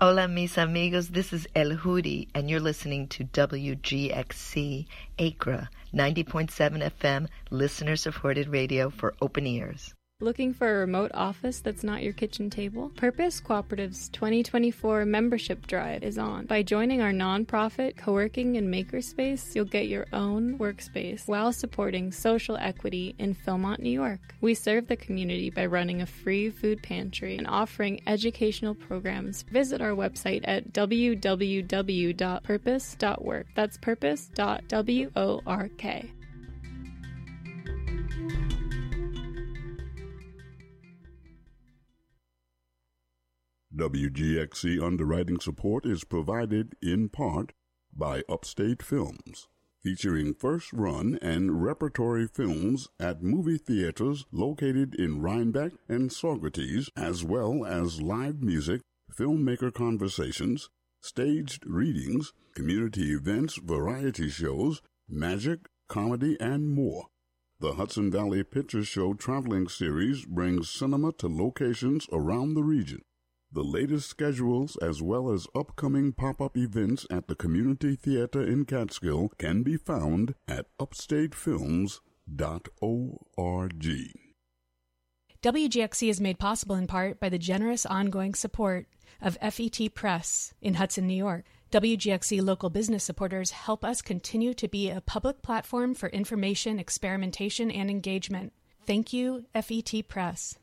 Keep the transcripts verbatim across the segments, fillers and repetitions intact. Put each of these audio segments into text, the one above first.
Hola, mis amigos. This is El Hudi, and you're listening to W G X C Acra, ninety point seven F M, listener-supported radio for open ears. Looking for a remote office that's not your kitchen table? Purpose Cooperative's twenty twenty-four membership drive is on. By joining our nonprofit co-working and makerspace, you'll get your own workspace while supporting social equity in Philmont, New York. We serve the community by running a free food pantry and offering educational programs. Visit our website at w w w dot purpose dot work. That's purpose dot work. W G X C underwriting support is provided in part by Upstate Films, featuring first-run and repertory films at movie theaters located in Rhinebeck and Saugerties, as well as live music, filmmaker conversations, staged readings, community events, variety shows, magic, comedy, and more. The Hudson Valley Picture Show traveling series brings cinema to locations around the region. The latest schedules as well as upcoming pop-up events at the Community Theater in Catskill can be found at upstate films dot org. W G X C is made possible in part by the generous ongoing support of F E T Press in Hudson, New York. W G X C local business supporters help us continue to be a public platform for information, experimentation, and engagement. Thank you, F E T Press.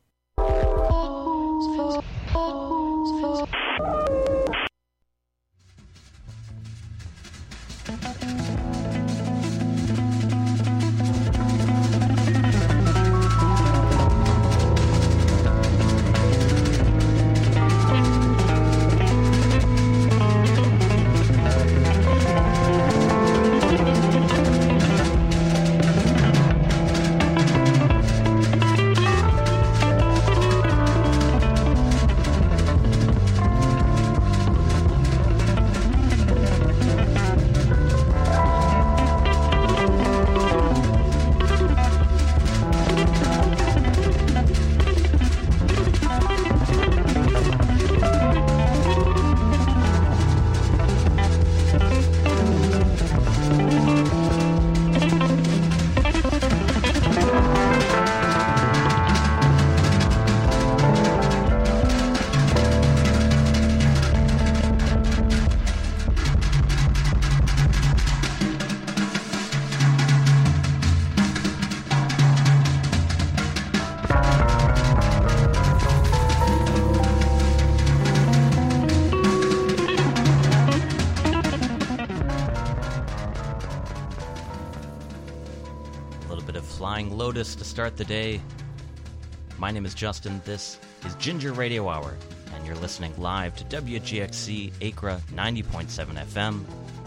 Lotus to start the day. My name is Justin. This is Ginger Radio Hour, and you're listening live to W G X C Acra ninety point seven F M.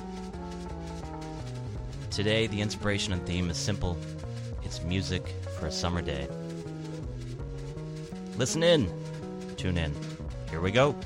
Today, the inspiration and theme is simple. It's music for a summer day. Listen in. Tune in. Here we go.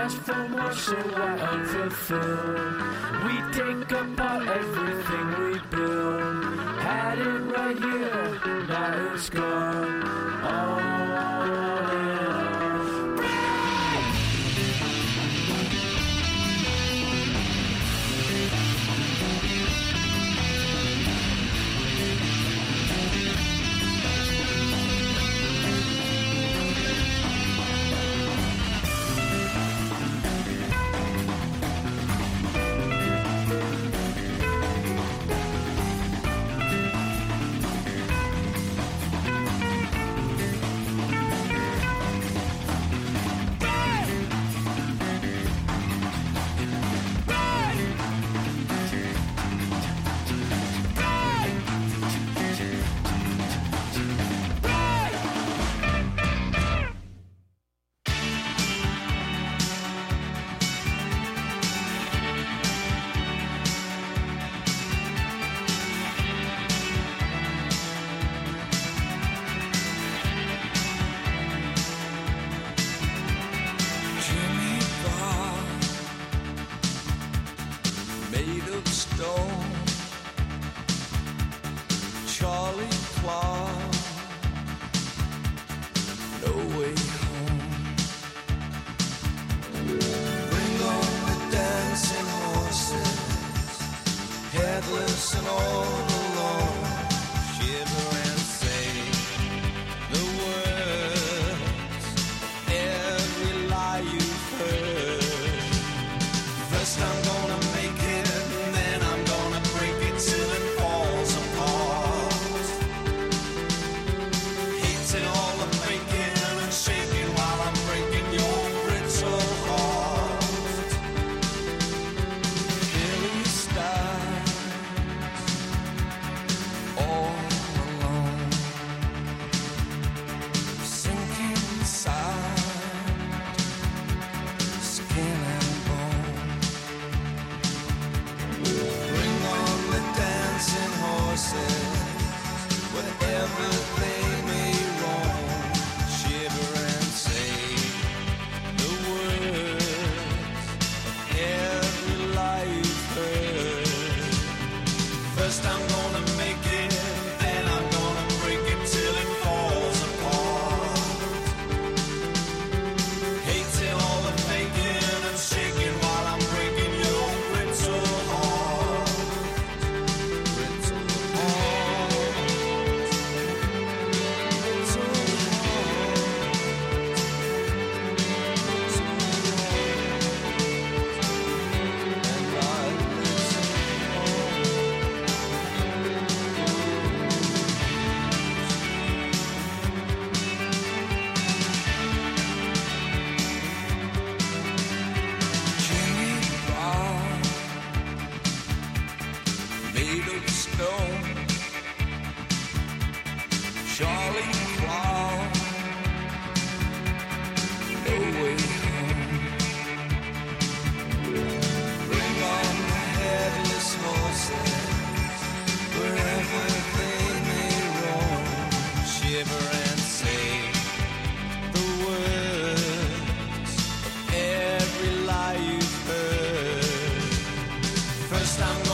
ask for more, so why unfulfilled? We take apart everything we build. Had it right here, now it's gone. All in all.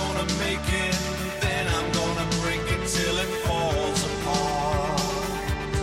Then I'm gonna break it till it falls apart.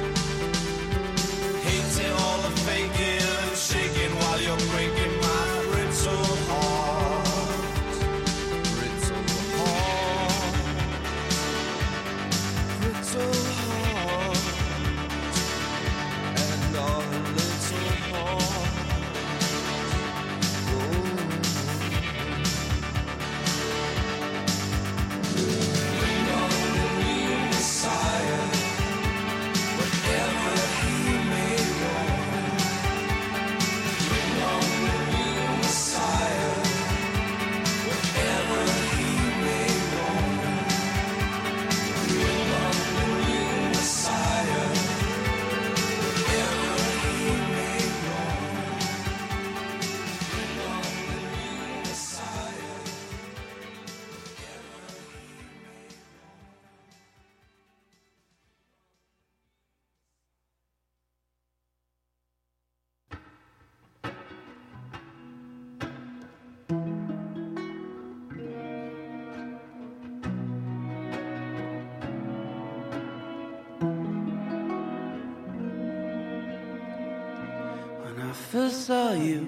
first saw you,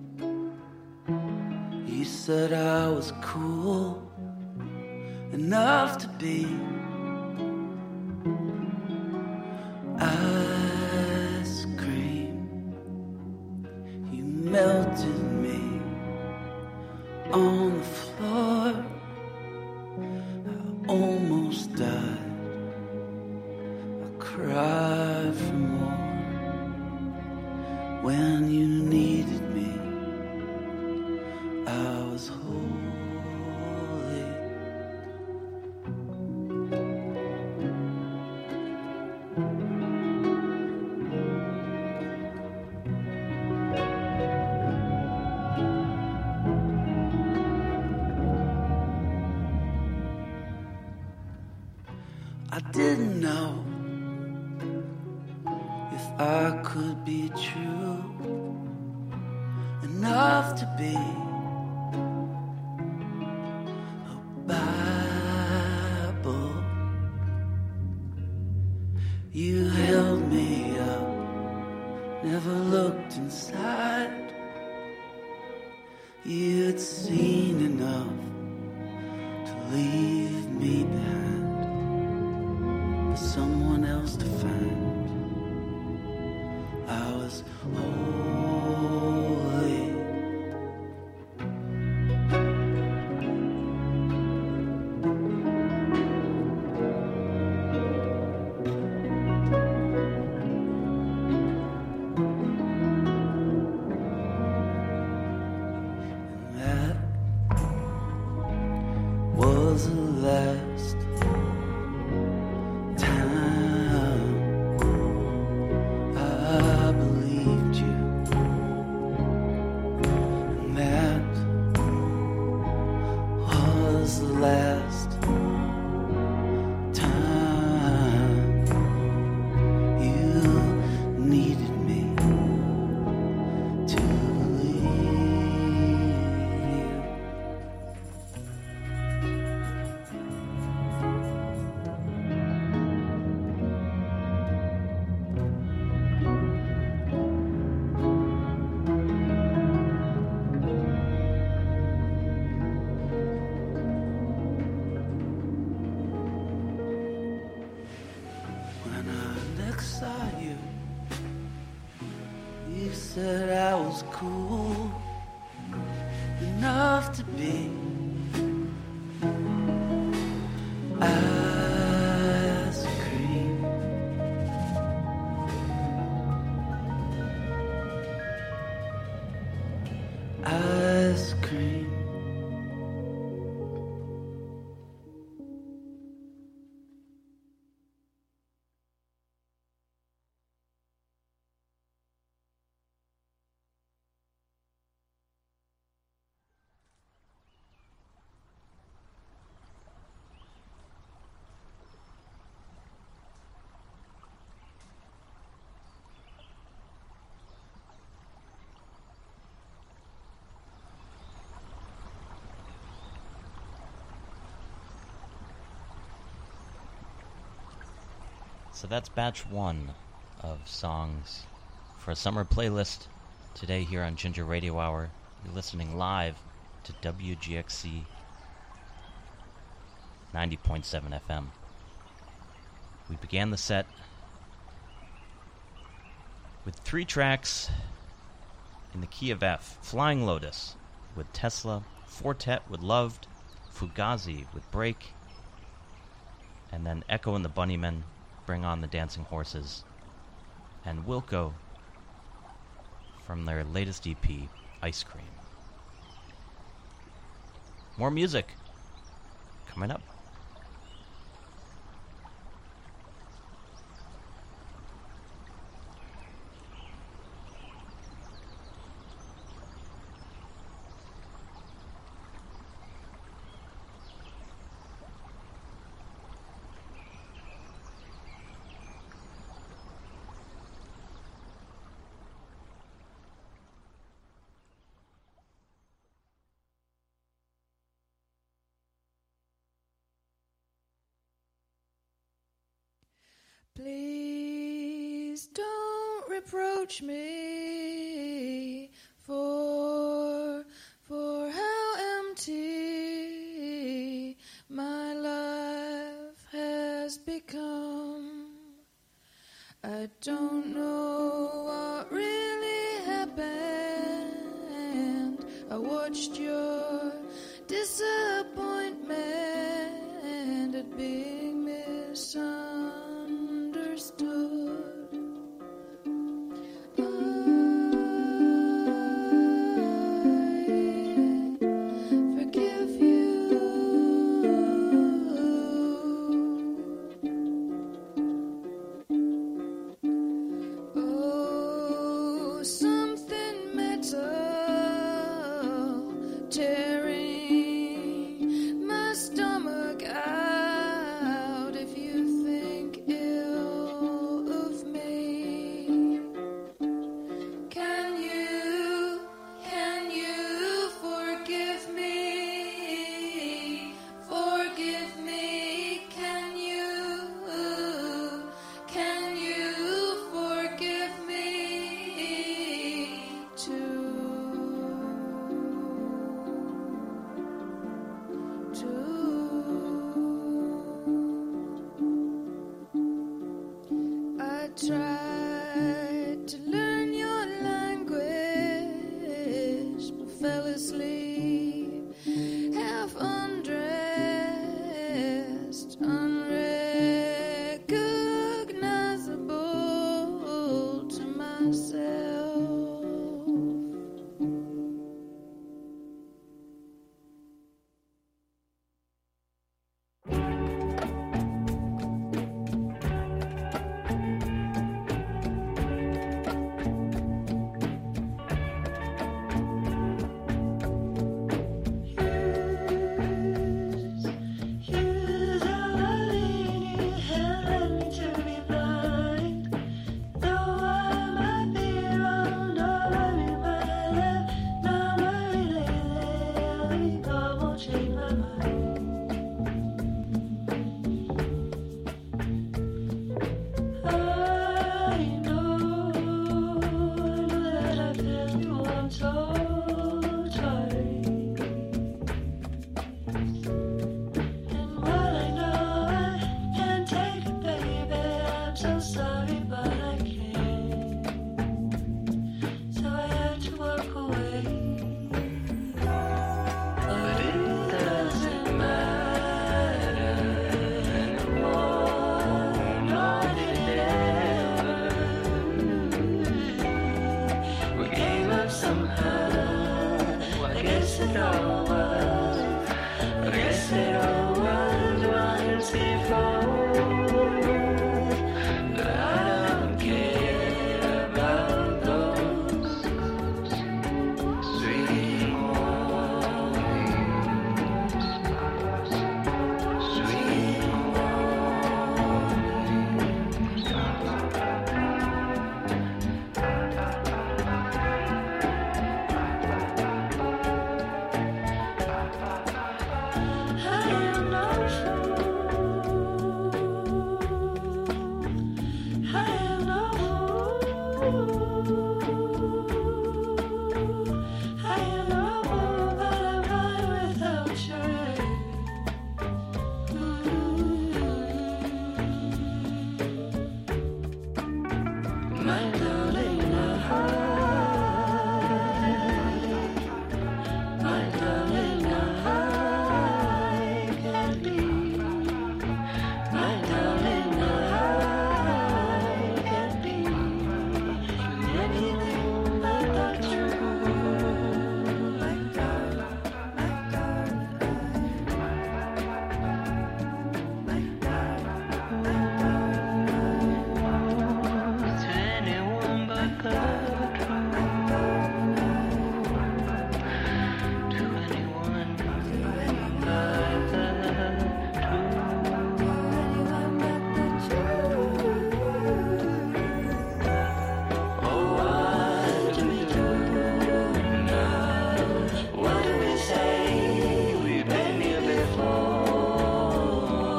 you said I was cool enough to be ice cream. You melted me on the floor. I almost died. I cried for more when you needed me. I was holy. I didn't know if I could be true enough to be a Bible. You held me up, never looked inside. You'd seen enough to leave me behind, for someone else to find. I was holy. And that was the last time I believed you. And that was the last time you needed me to leave you. When I next saw you, you said I was cool enough to be ice cream. Ice cream. So that's batch one of songs for a summer playlist today here on Ginger Radio Hour. You're listening live to W G X C ninety point seven F M. We began the set with three tracks in the key of F. Flying Lotus with Tesla, Fortet with Loved, Fugazi with Break, and then Echo and the Bunnymen, Bring On the Dancing Horses, and Wilco from their latest E P, Ice Cream. More music coming up. reproach me for, for how empty my life has become. I don't know what really happened. I watched your disappointment at being misunderstood.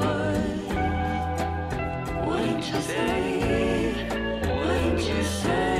Wouldn't you say, wouldn't you say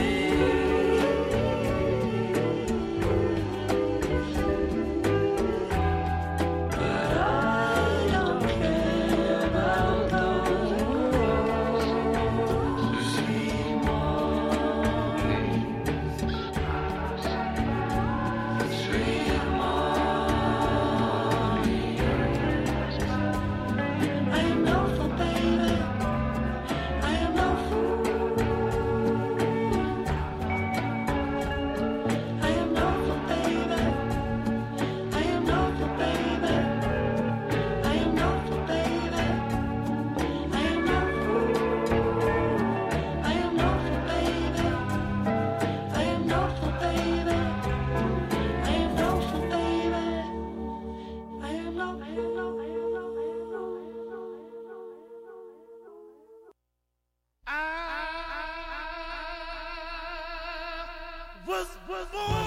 was, was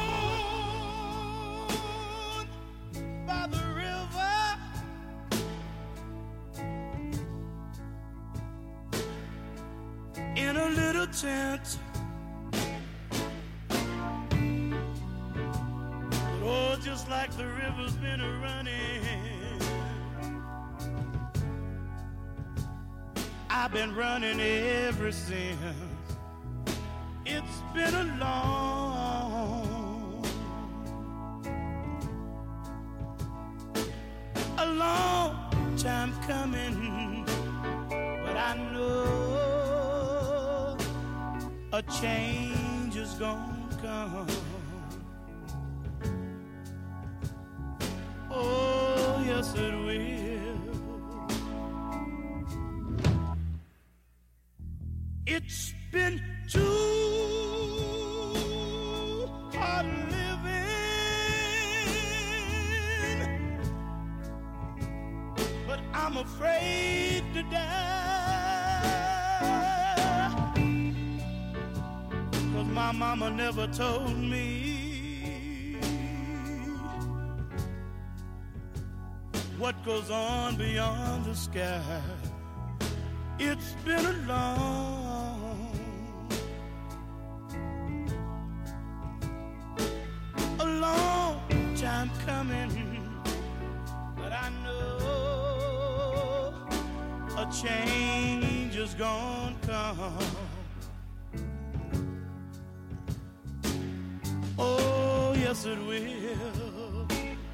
born by the river. In a little tent. But oh, just like the river's been a-running, I've been running ever since. It's been a long, a long time coming, but I know a change is gonna come. Oh, yes it will. It's been too hard living, but I'm afraid to die, 'cause my mama never told me what goes on beyond the sky. It's been a long, a long time coming, but I know a change is gonna come. Oh, yes it will.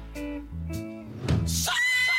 So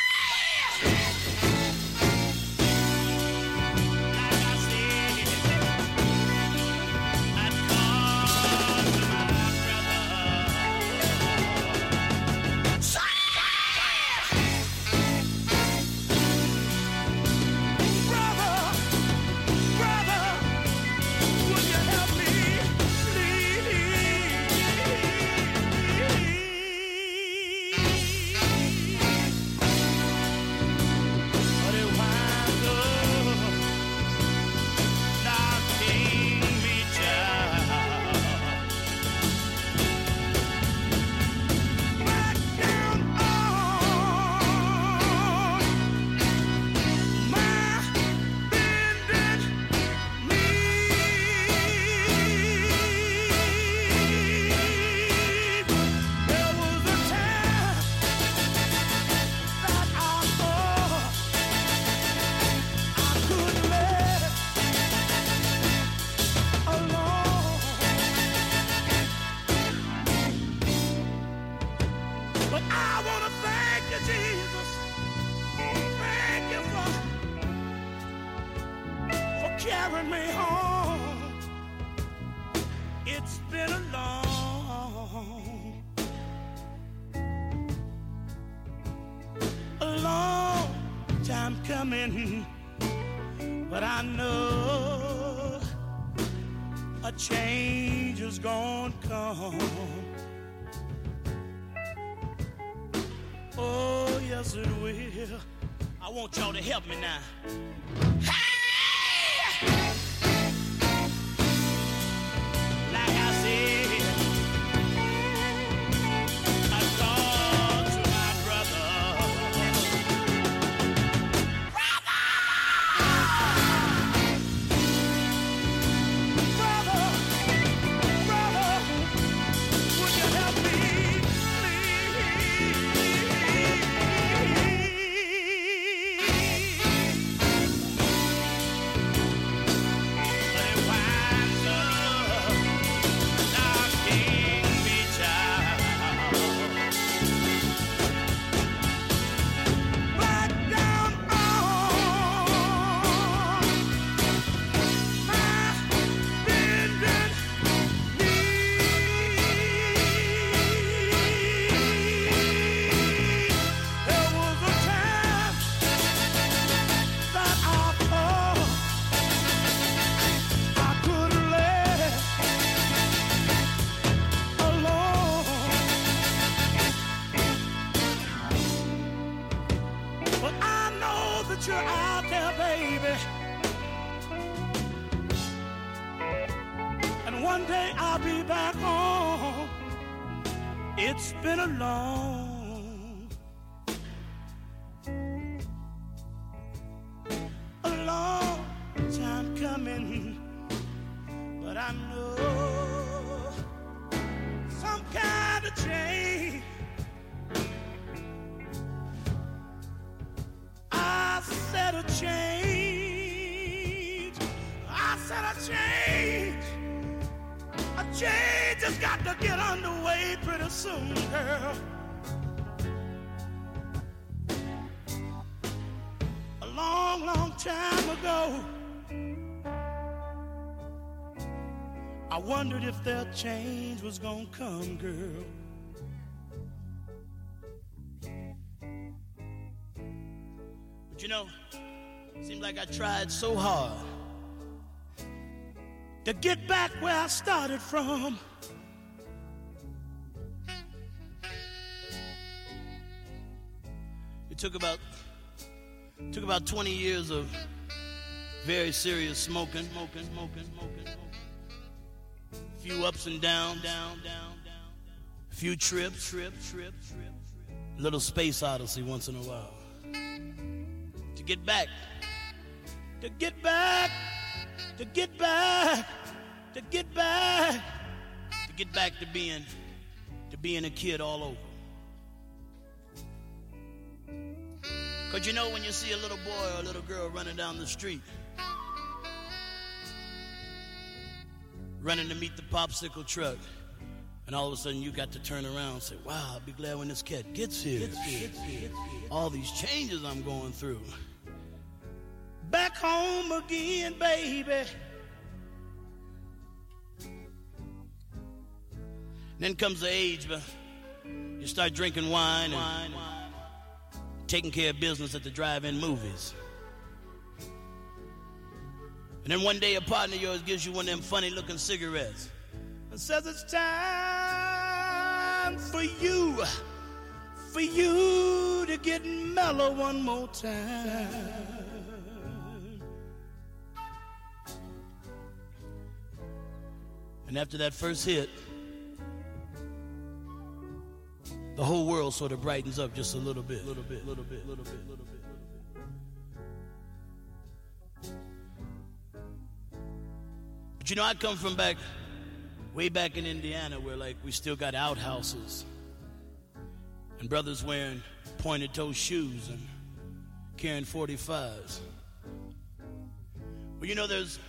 carrying me home. It's been a long, a long time coming, but I know a change is gonna come. Oh, yes it will. I want y'all to help me now. Hey! Like I said, I talked to my brother. Brother! Brother! Brother! Would you help me, please? one day I'll be back home. It's been a long, a long time coming, but I know some kind of change. I said a change. I said a change. A change has got to get underway pretty soon, girl. A long, long time ago, I wondered if their change was gonna come, girl. But you know, it seemed like I tried so hard to get back where I started from. It took about took about twenty years of very serious smoking, smoking, smoking, smoking, smoking. A few ups and down, down, down, down. A few trips, trips, trips, trips. A little space odyssey once in a while. To get back, to get back, to get back, to get back, to get back to being, to being a kid all over. Cause you know when you see a little boy or a little girl running down the street, running to meet the popsicle truck, and all of a sudden you got to turn around and say, wow, I'll be glad when this cat gets here. Gets here, gets here, gets here. All these changes I'm going through. Back home again, baby. Then comes the age, but you start drinking wine and wine, wine. taking care of business at the drive-in movies. And then one day a partner of yours gives you one of them funny-looking cigarettes and says it's time for you, for you to get mellow one more time. And after that first hit, the whole world sort of brightens up just a little bit, little bit, little bit, little bit, little bit, little bit. But you know, I come from back, way back in Indiana, where like we still got outhouses and brothers wearing pointed toe shoes and carrying forty-fives. Well, you know, there's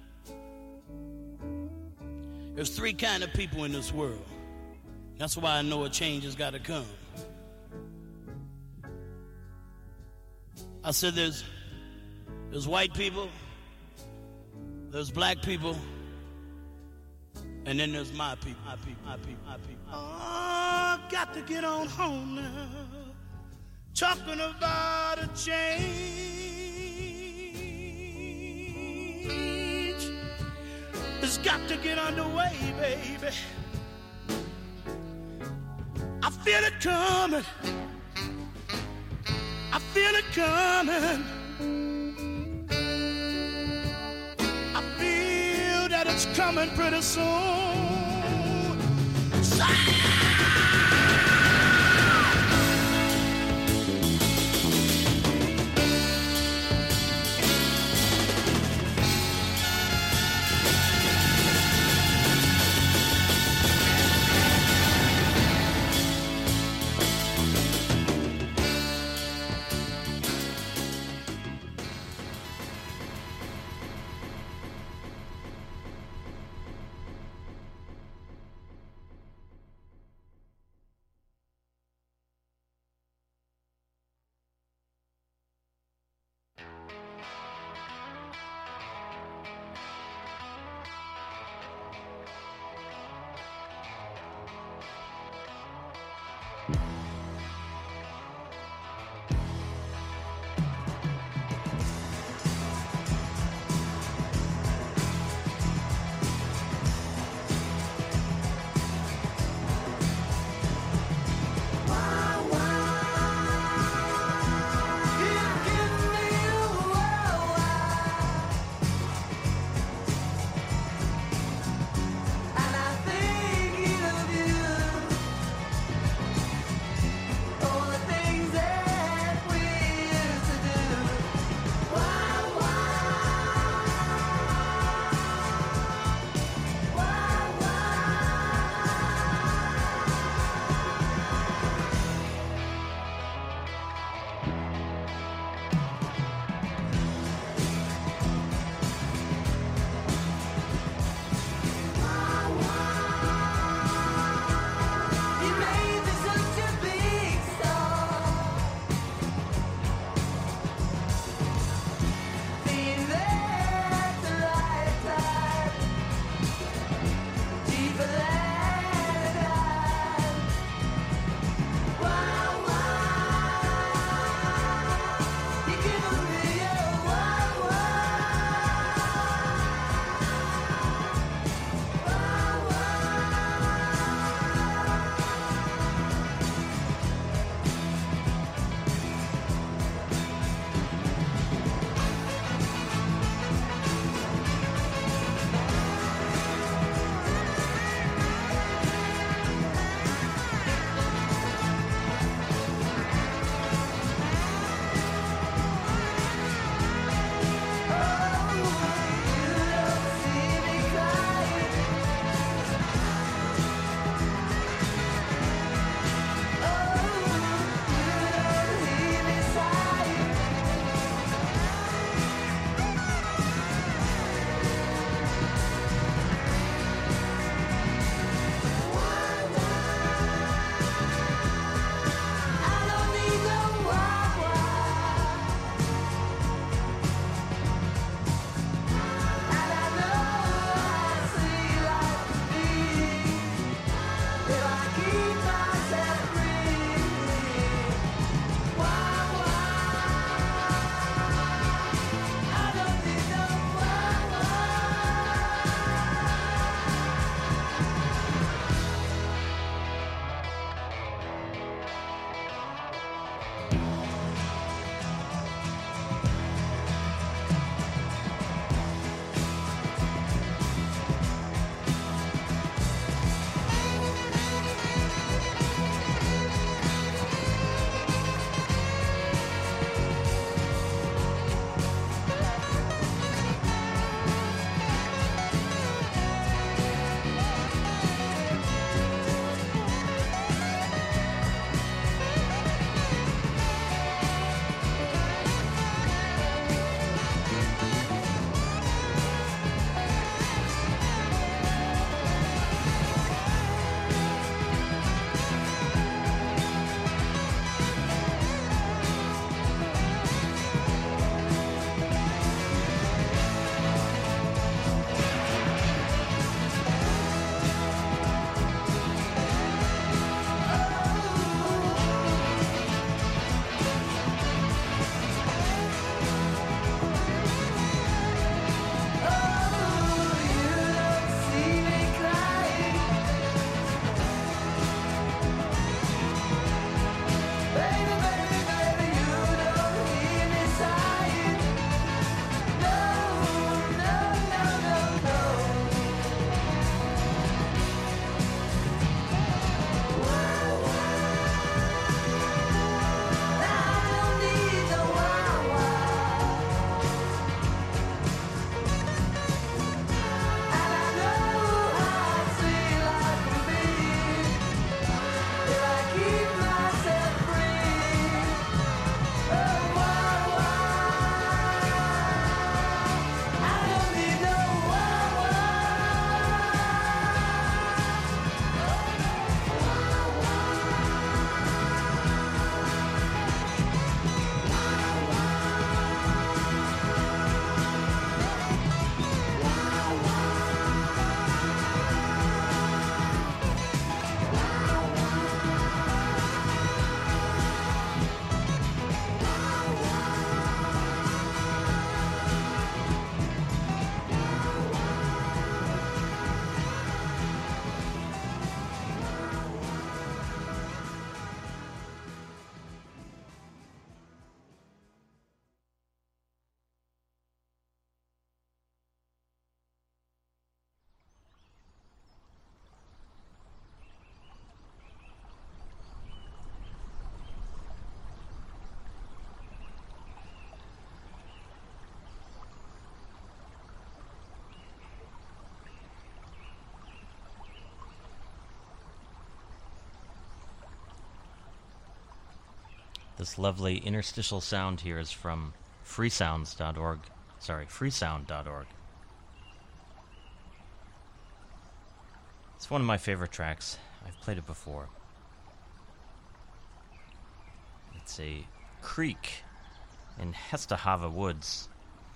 there's three kind of people in this world. That's why I know a change has got to come. I said there's there's white people, there's black people, and then there's my people, my people, my people, my people. Oh, got to get on home now. Talking about a change. It's got to get underway, baby. I feel it coming. I feel it coming. I feel that it's coming pretty soon. This lovely interstitial sound here is from freesounds dot org. Sorry, freesound dot org. It's one of my favorite tracks. I've played it before. It's a creek in Hestehave Woods.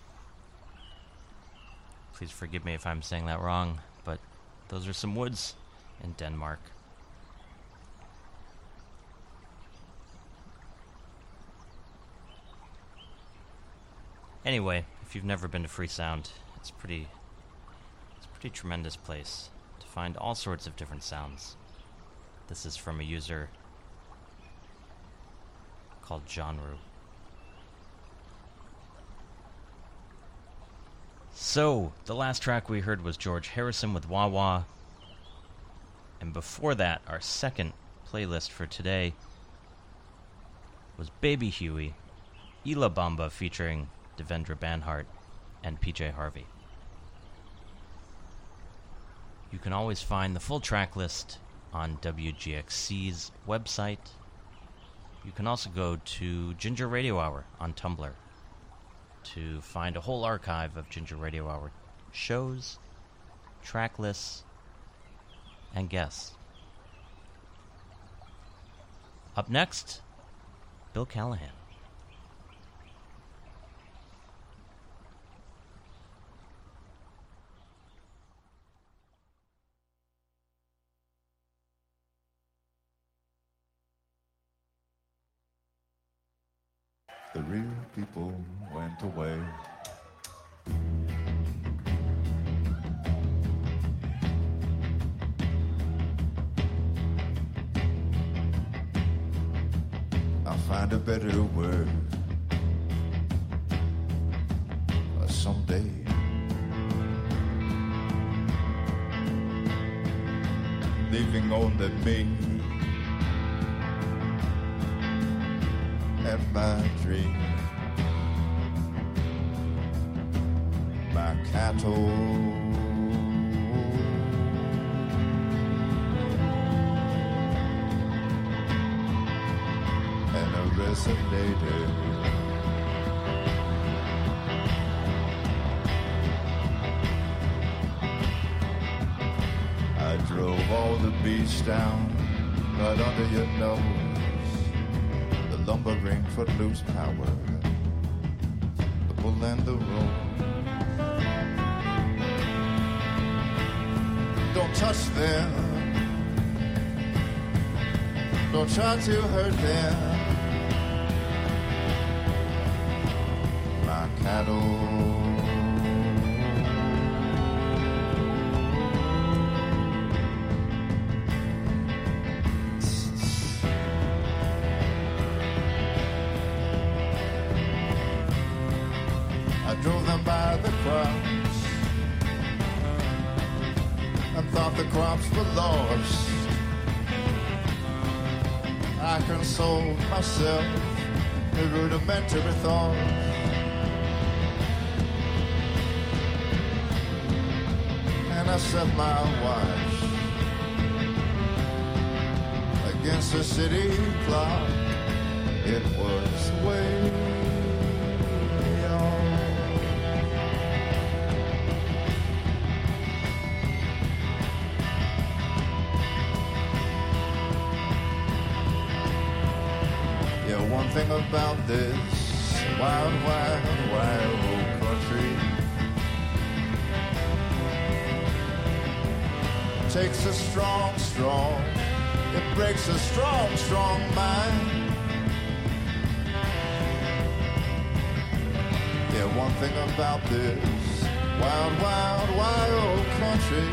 Please forgive me if I'm saying that wrong, but those are some woods in Denmark. Anyway, if you've never been to Freesound, it's pretty it's a pretty tremendous place to find all sorts of different sounds. This is from a user called Genre. So, the last track we heard was George Harrison with Wah Wah. And before that, our second playlist for today was Baby Huey, Ila Bamba featuring Devendra Banhart and P J Harvey. You can always find the full track list on W G X C's website. You can also go to Ginger Radio Hour on Tumblr to find a whole archive of Ginger Radio Hour shows, track lists, and guests. Up next, Bill Callahan. The real people went away. I'll find a better word uh, someday. Leaving only me and my dream, my cattle, and a resonator. I drove all the beats down right under your nose. Lumbering footloose power, the bull and the road. Don't touch them, don't try to hurt them. My cattle, by the crops and thought the crops were lost. I consoled myself with rudimentary thoughts. And I set my watch against the city clock. It was way thing about this wild, wild, wild old country. It takes a strong, strong, it breaks a strong, strong mind. Yeah, one thing about this wild, wild, wild old country.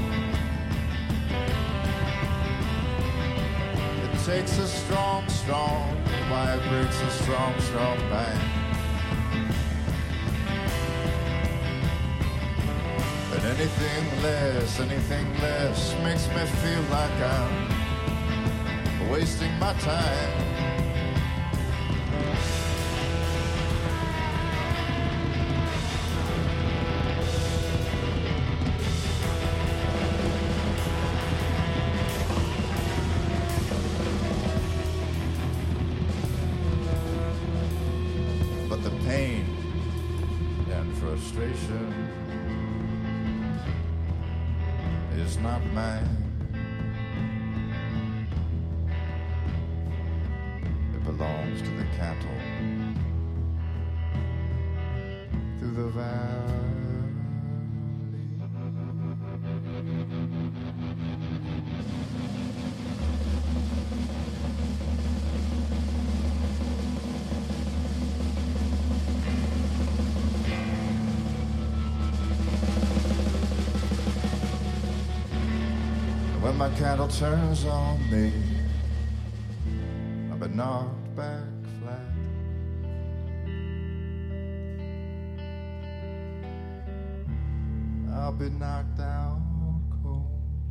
It takes a strong, strong, why it breaks a strong, strong mind. But anything less, anything less makes me feel like I'm wasting my time. frustration is not mine. It belongs to the cattle through the valley. When my cattle turns on me, I've been knocked back flat. I'll be knocked out cold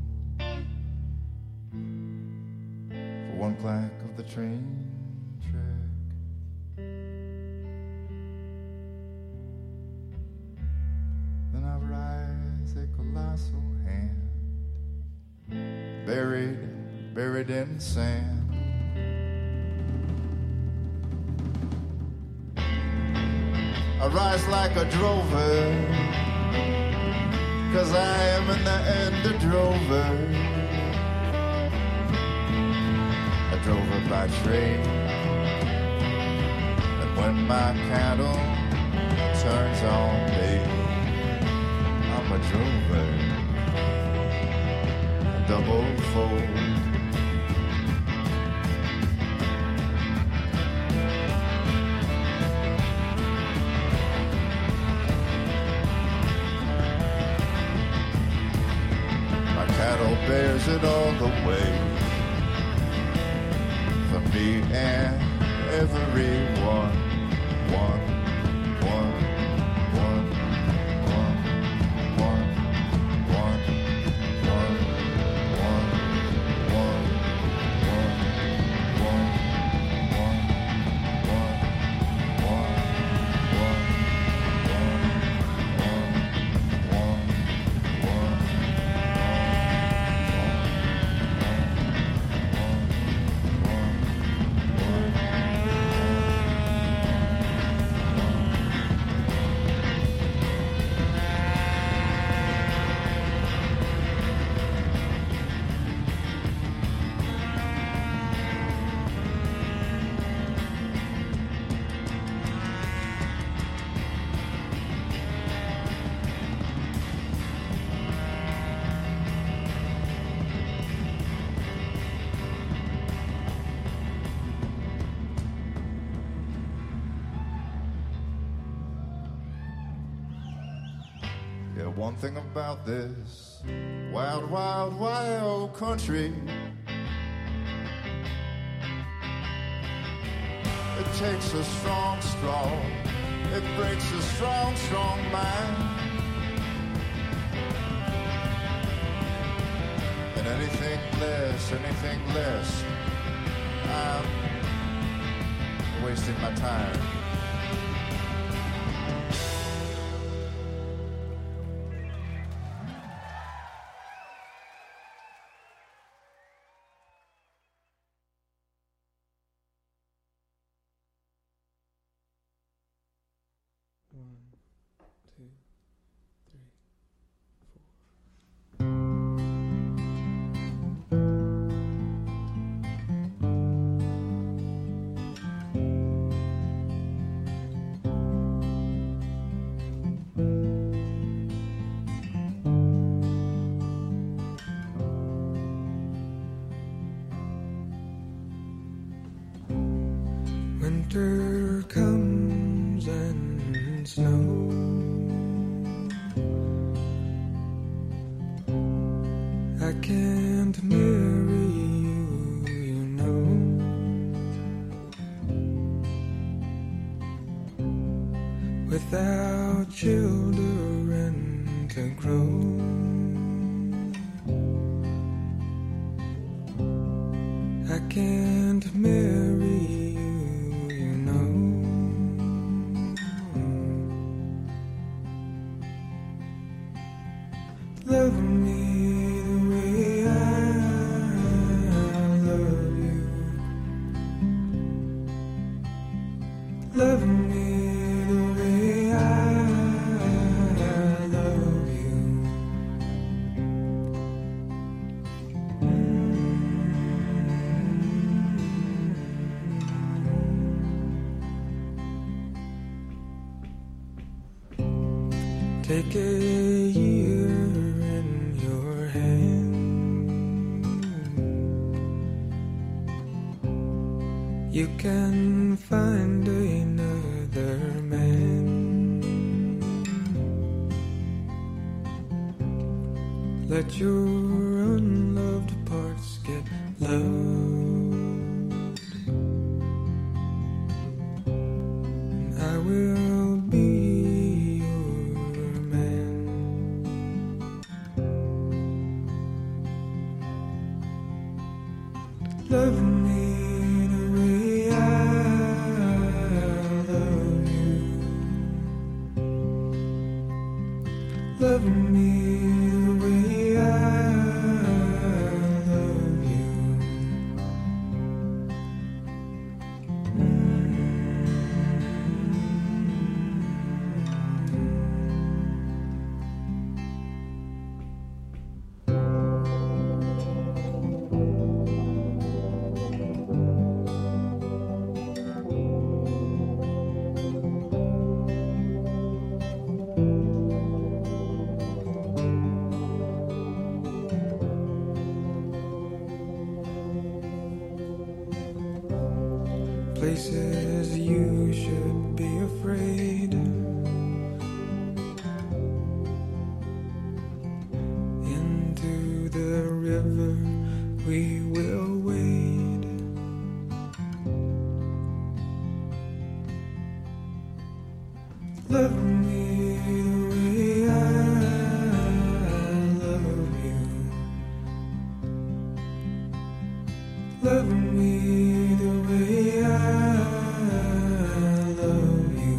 for one clack of the train track. Then I rise a colossal hand, buried, buried in sand. I rise like a drover, 'cause I am in the end a drover. A drover by trade. And when my cattle turns on me, I'm a drover. Double fold. My cattle bears it all the way for me and everyone. One, one, one, one, one, one, one. One thing about this wild, wild, wild country, it takes a strong, strong, it breaks a strong, strong mind. And anything less, anything less, I'm wasting my time. Winter comes and snow. I can't marry you, you know. Without children to grow. I can't marry you, you know. Love me the way I love you. Love me the way I Take a year in your hand. You can find another man. Let your unloved parts get loved. And I will be your man. Love me the way I love you. Love me the way I love you. Places you should be afraid. Into the river we will wade. Love me the way I love you. Love me the way I love you.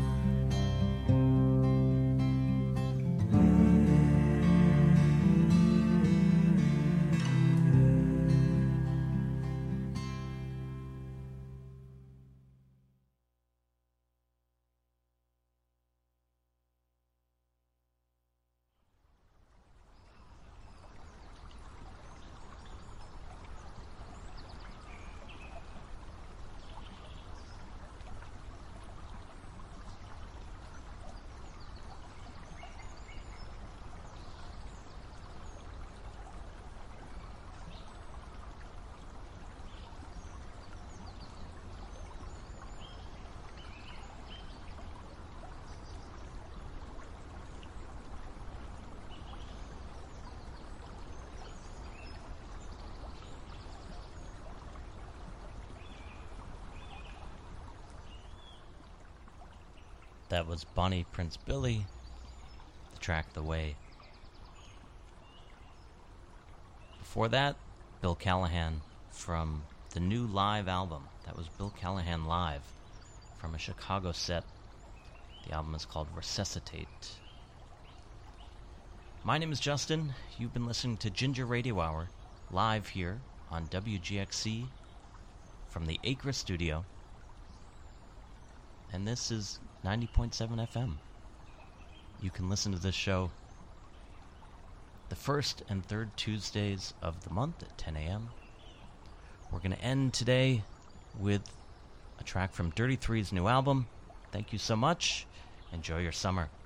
That was Bonnie Prince Billy, the track The Way. Before that, Bill Callahan from the new live album. That was Bill Callahan Live from a Chicago set. The album is called Resuscitate. My name is Justin. You've been listening to Ginger Radio Hour live here on W G X C from the Acra studio. And this is ninety point seven F M. You can listen to this show the first and third Tuesdays of the month at ten a.m. We're going to end today with a track from Dirty Three's new album. Thank you so much. Enjoy your summer.